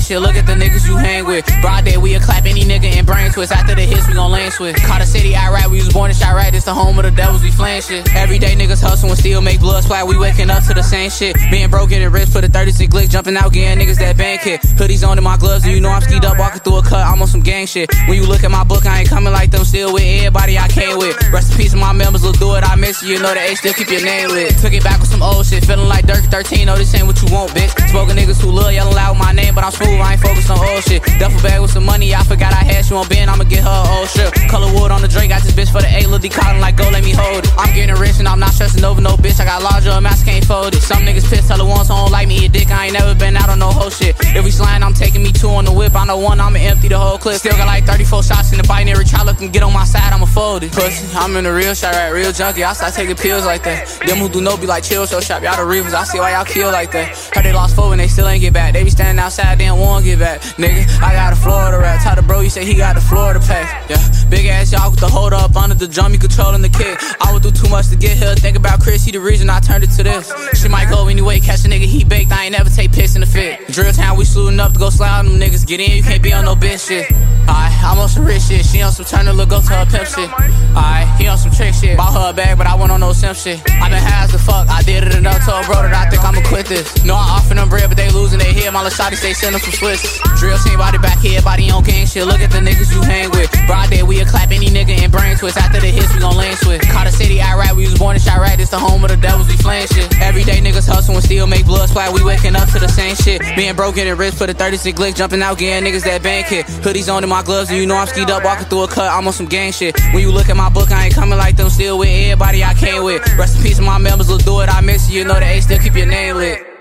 shit. Look at the niggas you hang with. Broad day, we'll clap any nigga in brain twist. After the hits, we gon' land switch. Carter City, Iraq, we was born in Chirac. It's the home of the devils, we flaying shit. Everyday niggas hustle and still make blood splat. We waking up to the same shit. Being broke, getting rich for the 36 Glick. Jumping out, getting niggas that bank hit. Hoodies on in my gloves, and you know I'm skied up, walking through a cut. I'm on some gang shit. When you look at my book, I ain't coming like them. Still with everybody I came with. Rest in peace of my members, will do it. I miss you, you know the H still keep your name lit. Took it back with some old shit, feeling like Dirk 13. No, this ain't what you want, bitch. Spoken niggas who love yelling loud with my name, but I'm smooth, I ain't focused on old shit. Duffel bag with some money, I forgot I had you on Ben, I'ma get her old shit. Color wood on the Drake, got this bitch for the A, Lil D calling like go let me hold it. I'm getting rich and I'm not stressing over no bitch, I got larger amounts, can't fold it. Some niggas pissed, tell the ones who don't like me a dick, I ain't never been out on no whole shit. If we sliding, I'm taking me 2 on the whip, I know one, I'ma empty the whole clip. Still got like 34 shots in the bite, every child looking get on my side, I'ma fold it. Pussy, I'm in the real shot, right, real junkie, I start taking pills like that. Them who do no be like chill, so shop, y'all the reavers, I see why y'all kill like that. Heard they lost 4 and they still ain't get back. They be standing outside, they don't wanna get back. Nigga, I got a Florida rap. Tell the bro, he say he got the Florida pack. Yeah, big ass y'all with the hold up under the drum, you controlling the kick. I would do too much to get here. Think about Chris, he the reason I turned it to this. Shit might go anyway, catch a nigga, he baked. I ain't never take piss in the fit. Drill town, we suiting up to go slide on them niggas. Get in, you can't be on no bitch shit. Alright, I'm on some rich shit. She on some turn to look, go to her pimp shit. Alright, he on some trick shit. Bought her a bag, but I went on no simp shit. I been high as the fuck, I did it enough. Told bro that I think I'ma quit this. No, I offer them bread, but they losing their head. My little shawty stay sending from Swiss. Drill team body back here, body on gang shit. Look at the niggas you hang with. Broad day, we'll clap any nigga in brain twist. After the hits, we gon' land switch. Carter City, Iraq, we was born in Chirac. It's the home of the devils, we flaying shit. Everyday niggas hustle and still make blood splat. We waking up to the same shit. Being broke, getting rich for the 36 Glick. Jumping out, getting niggas that bank hit. Hoodies on in my gloves, and you know I'm skied up, walking through a cut. I'm on some gang shit. When you look at my book, I ain't coming like them. Still with everybody I came with. Rest in peace of my members, will do it. I miss you, you know the H still keep your name lit.